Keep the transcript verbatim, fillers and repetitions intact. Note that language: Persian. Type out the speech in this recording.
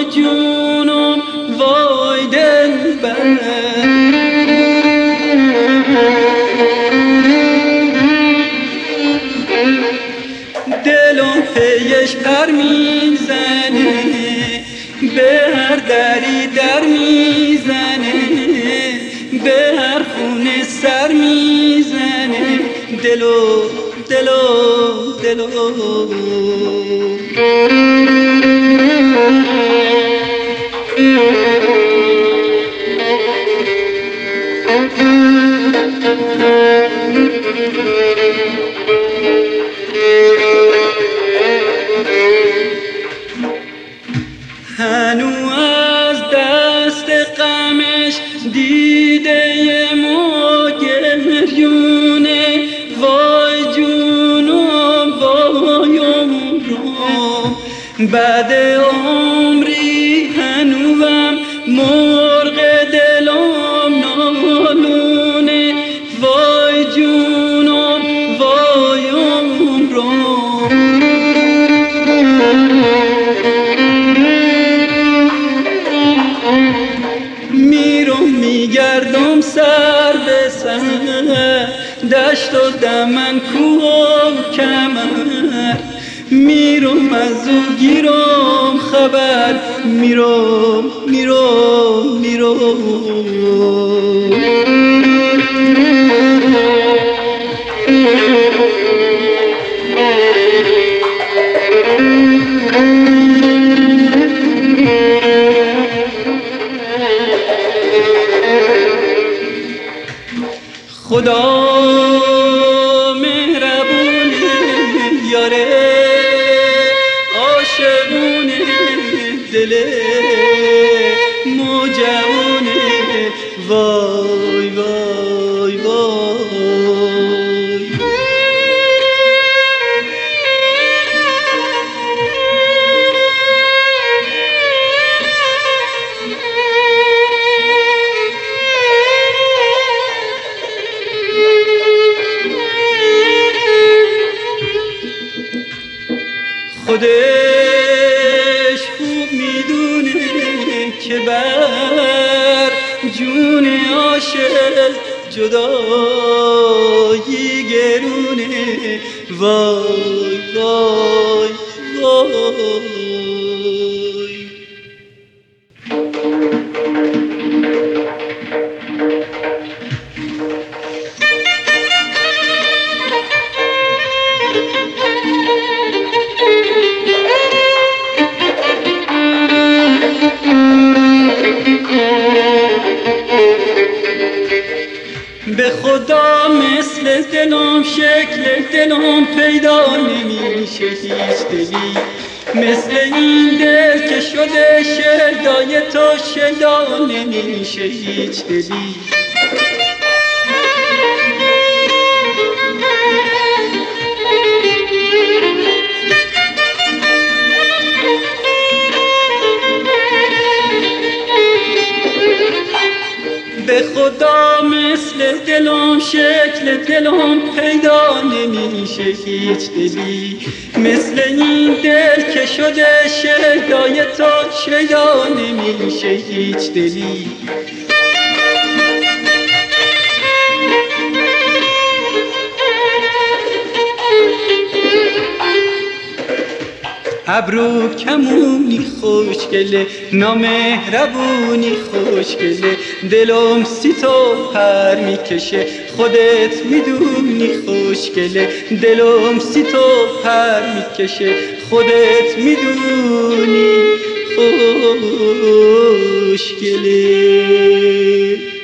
جونم وای دلبر دلم پیش پر میزنه به هر دری در میزنه به هر خونه سر میزنه دلو دلو دلو هنو از دست غمش دیده ما گریونه وای جونم وای عمرم بعد عمری هنوم مرغ دلم نالونه وای جونم وای عمرم میرم میگردم سر به سر دشت و دمن کوه و کمر میرم از او گیرم خبر میرم میرم میرم خدا مهربونه یاره عاشقونه دل موجونه وای وای وای خودش خوب میدونه که بر جون عاشق جدایی گرونه وای وای وای به خدا مثل دلم شکل دلم پیدا نمیشه هیچ دلی مثل این دل که شده شدای تو شدا نمیشه هیچ دلی به خدا مثل دلم شکل دلم پیدا نمیشه هیچ دلی مثل این دل که شده شیدای تو شیدا نمیشه هیچ دلی ابرو کمونی خوشگله نامهربونی خوشگله دلم سی تو پر میکشه خودت میدونی خوشگله دلم سی تو پر میکشه خودت میدونی خوشگله